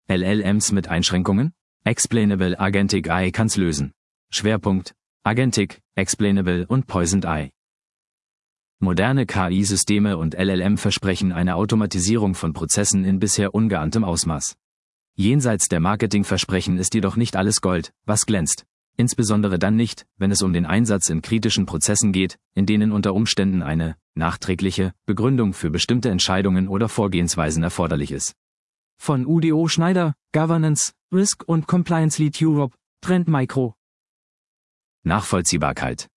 LLMs mit Einschränkungen? Explainable Agentic AI kann's lösen. Schwerpunkt: Agentic, Explainable und Poisoned AI. Moderne KI-Systeme und LLM versprechen eine Automatisierung von Prozessen in bisher ungeahntem Ausmaß. Jenseits der Marketingversprechen ist jedoch nicht alles Gold, was glänzt. Insbesondere dann nicht, wenn es um den Einsatz in kritischen Prozessen geht, in denen unter Umständen eine nachträgliche Begründung für bestimmte Entscheidungen oder Vorgehensweisen erforderlich ist. Von Udo Schneider, Governance, Risk und Compliance Lead Europe, Trend Micro. Nachvollziehbarkeit.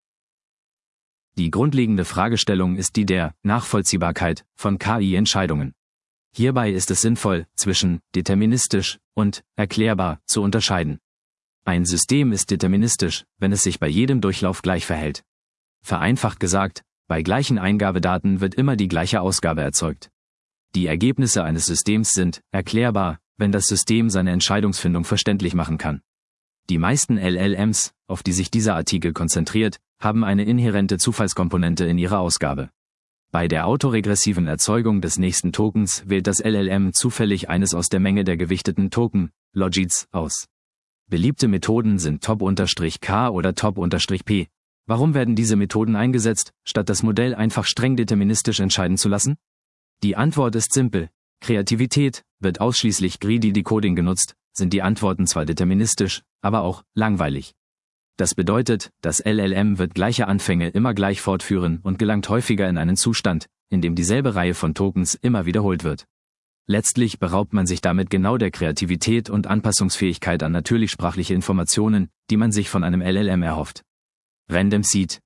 Die grundlegende Fragestellung ist die der Nachvollziehbarkeit von KI-Entscheidungen. Hierbei ist es sinnvoll, zwischen deterministisch und erklärbar zu unterscheiden. Ein System ist deterministisch, wenn es sich bei jedem Durchlauf gleich verhält. Vereinfacht gesagt, bei gleichen Eingabedaten wird immer die gleiche Ausgabe erzeugt. Die Ergebnisse eines Systems sind erklärbar, wenn das System seine Entscheidungsfindung verständlich machen kann. Die meisten LLMs, auf die sich dieser Artikel konzentriert, haben eine inhärente Zufallskomponente in ihrer Ausgabe. Bei der autoregressiven Erzeugung des nächsten Tokens wählt das LLM zufällig eines aus der Menge der gewichteten Token, Logits, aus. Beliebte Methoden sind Top-K oder Top-P. Warum werden diese Methoden eingesetzt, statt das Modell einfach streng deterministisch entscheiden zu lassen? Die Antwort ist simpel. Kreativität. Wird ausschließlich Greedy Decoding genutzt, sind die Antworten zwar deterministisch, aber auch langweilig. Das bedeutet, das LLM wird gleiche Anfänge immer gleich fortführen und gelangt häufiger in einen Zustand, in dem dieselbe Reihe von Tokens immer wiederholt wird. Letztlich beraubt man sich damit genau der Kreativität und Anpassungsfähigkeit an natürlichsprachliche Informationen, die man sich von einem LLM erhofft. Random Seed.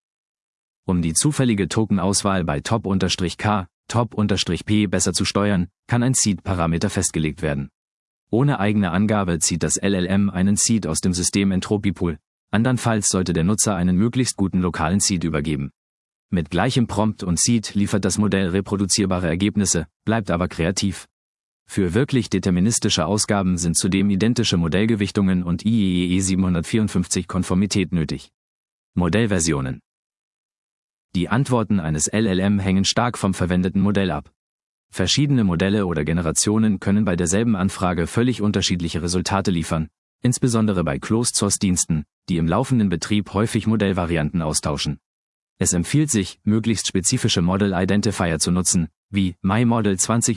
Um die zufällige Tokenauswahl bei Top-K, Top-P besser zu steuern, kann ein Seed-Parameter festgelegt werden. Ohne eigene Angabe zieht das LLM einen Seed aus dem System-Entropie-Pool, andernfalls sollte der Nutzer einen möglichst guten lokalen Seed übergeben. Mit gleichem Prompt und Seed liefert das Modell reproduzierbare Ergebnisse, bleibt aber kreativ. Für wirklich deterministische Ausgaben sind zudem identische Modellgewichtungen und IEEE 754-Konformität nötig. Modellversionen. Die Antworten eines LLM hängen stark vom verwendeten Modell ab. Verschiedene Modelle oder Generationen können bei derselben Anfrage völlig unterschiedliche Resultate liefern, insbesondere bei Closed-Source-Diensten, die im laufenden Betrieb häufig Modellvarianten austauschen. Es empfiehlt sich, möglichst spezifische Model Identifier zu nutzen, wie MyModel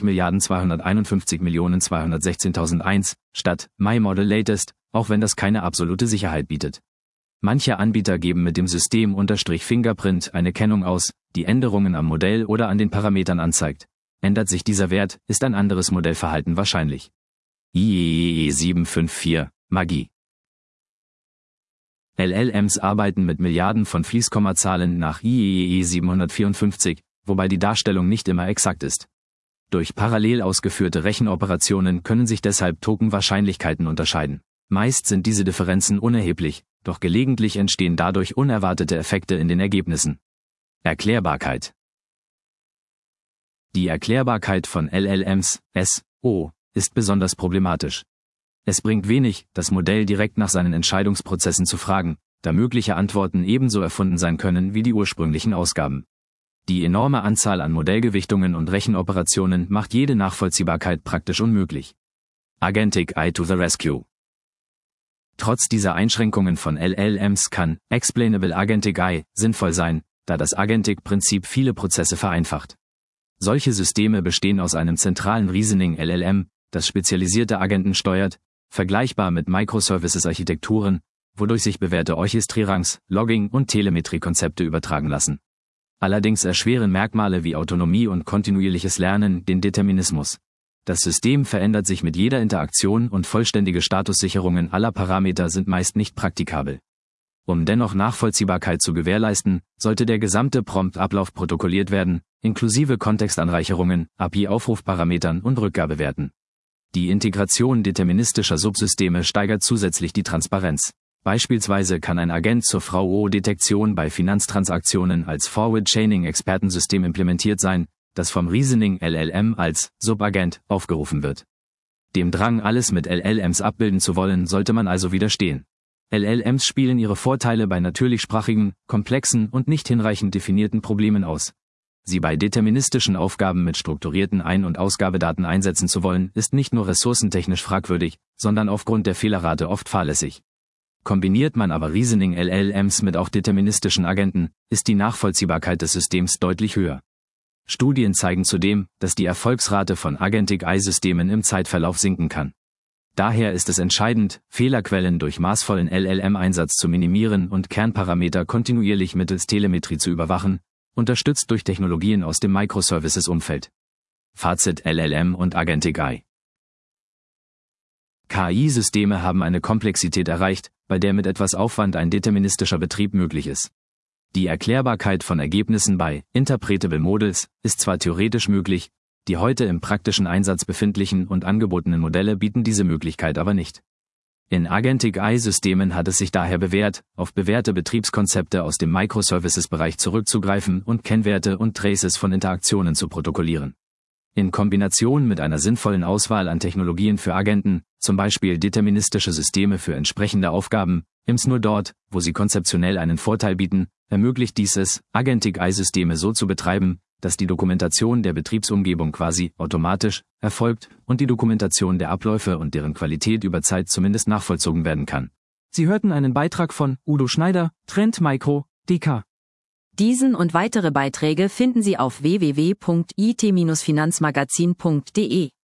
20.251.216.001 statt MyModel Latest, auch wenn das keine absolute Sicherheit bietet. Manche Anbieter geben mit dem System-Fingerprint eine Kennung aus, die Änderungen am Modell oder an den Parametern anzeigt. Ändert sich dieser Wert, ist ein anderes Modellverhalten wahrscheinlich. IEEE 754, Magie. LLMs arbeiten mit Milliarden von Fließkommazahlen nach IEEE 754, wobei die Darstellung nicht immer exakt ist. Durch parallel ausgeführte Rechenoperationen können sich deshalb Tokenwahrscheinlichkeiten unterscheiden. Meist sind diese Differenzen unerheblich, doch gelegentlich entstehen dadurch unerwartete Effekte in den Ergebnissen. Erklärbarkeit. Die Erklärbarkeit von LLMs, SO, ist besonders problematisch. Es bringt wenig, das Modell direkt nach seinen Entscheidungsprozessen zu fragen, da mögliche Antworten ebenso erfunden sein können wie die ursprünglichen Ausgaben. Die enorme Anzahl an Modellgewichtungen und Rechenoperationen macht jede Nachvollziehbarkeit praktisch unmöglich. Agentic AI to the rescue. Trotz dieser Einschränkungen von LLMs kann Explainable Agentic AI sinnvoll sein, da das Agentic-Prinzip viele Prozesse vereinfacht. Solche Systeme bestehen aus einem zentralen Reasoning-LLM, das spezialisierte Agenten steuert, vergleichbar mit Microservices-Architekturen, wodurch sich bewährte Orchestrierungs-, Logging- und Telemetrie-Konzepte übertragen lassen. Allerdings erschweren Merkmale wie Autonomie und kontinuierliches Lernen den Determinismus. Das System verändert sich mit jeder Interaktion und vollständige Statussicherungen aller Parameter sind meist nicht praktikabel. Um dennoch Nachvollziehbarkeit zu gewährleisten, sollte der gesamte Prompt-Ablauf protokolliert werden, inklusive Kontextanreicherungen, API-Aufrufparametern und Rückgabewerten. Die Integration deterministischer Subsysteme steigert zusätzlich die Transparenz. Beispielsweise kann ein Agent zur VO-Detektion bei Finanztransaktionen als Forward-Chaining-Expertensystem implementiert sein, das vom Reasoning LLM als Subagent aufgerufen wird. Dem Drang, alles mit LLMs abbilden zu wollen, sollte man also widerstehen. LLMs spielen ihre Vorteile bei natürlichsprachigen, komplexen und nicht hinreichend definierten Problemen aus. Sie bei deterministischen Aufgaben mit strukturierten Ein- und Ausgabedaten einsetzen zu wollen, ist nicht nur ressourcentechnisch fragwürdig, sondern aufgrund der Fehlerrate oft fahrlässig. Kombiniert man aber Reasoning LLMs mit auch deterministischen Agenten, ist die Nachvollziehbarkeit des Systems deutlich höher. Studien zeigen zudem, dass die Erfolgsrate von Agentic AI-Systemen im Zeitverlauf sinken kann. Daher ist es entscheidend, Fehlerquellen durch maßvollen LLM-Einsatz zu minimieren und Kernparameter kontinuierlich mittels Telemetrie zu überwachen, unterstützt durch Technologien aus dem Microservices-Umfeld. Fazit: LLM und Agentic AI. KI-Systeme haben eine Komplexität erreicht, bei der mit etwas Aufwand ein deterministischer Betrieb möglich ist. Die Erklärbarkeit von Ergebnissen bei Interpretable Models ist zwar theoretisch möglich, die heute im praktischen Einsatz befindlichen und angebotenen Modelle bieten diese Möglichkeit aber nicht. In Agentic AI-Systemen hat es sich daher bewährt, auf bewährte Betriebskonzepte aus dem Microservices-Bereich zurückzugreifen und Kennwerte und Traces von Interaktionen zu protokollieren. In Kombination mit einer sinnvollen Auswahl an Technologien für Agenten, zum Beispiel deterministische Systeme für entsprechende Aufgaben, nur dort, wo sie konzeptionell einen Vorteil bieten, ermöglicht dies es, Agentic AI-Systeme so zu betreiben, dass die Dokumentation der Betriebsumgebung quasi automatisch erfolgt und die Dokumentation der Abläufe und deren Qualität über Zeit zumindest nachvollzogen werden kann. Sie hörten einen Beitrag von Udo Schneider, Trend Micro, DK. Diesen und weitere Beiträge finden Sie auf www.it-finanzmagazin.de.